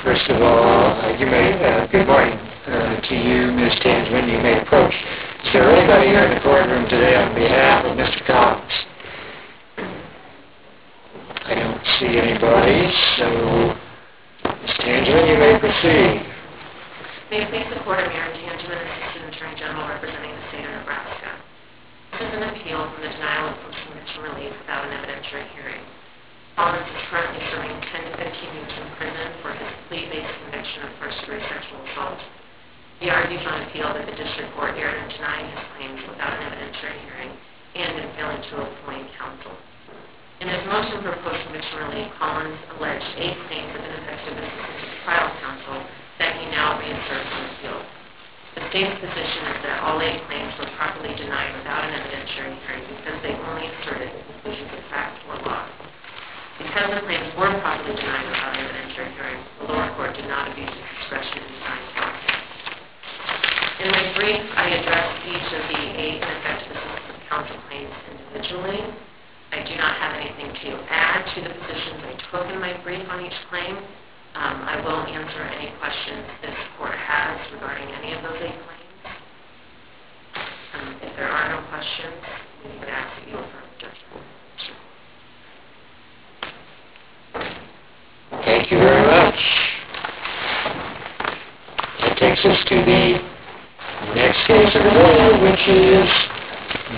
First of all, good morning to you, Ms. Tangeman. You may approach. Is there anybody here in the courtroom today on behalf of Mr. Collins? I don't see anybody, so Ms. Tangeman, you may proceed. May it please the Court, I'm Erin Tangeman, Assistant Attorney General representing the state of Nebraska. This is an appeal from the denial of post-conviction relief without an evidentiary hearing. Collins is currently serving 10 to 15 weeks in prison for his plea-based conviction of first-degree sexual assault. He argues on appeal that the district court erred in denying his claims without an evidentiary hearing and in failing to appoint counsel. In his motion for post-conviction relief, Collins alleged 8 claims of ineffective assistance of trial counsel that he now reasserts on appeal. The state's position is that all 8 claims were properly denied without an evidentiary hearing because they only asserted conclusions of fact or law. Because the claims were properly denied without an evidentiary hearing, the lower court did not abuse its discretion in denying counsel. In my brief, I addressed each of the 8 ineffective assistance of counsel claims individually. I do not have anything to add to the positions I took in my brief on each claim. I will answer any questions this court has regarding any of those 8 claims. If there are no questions, we would ask that you affirm judgment. Thank you very much. That takes us to the next case of the day, which is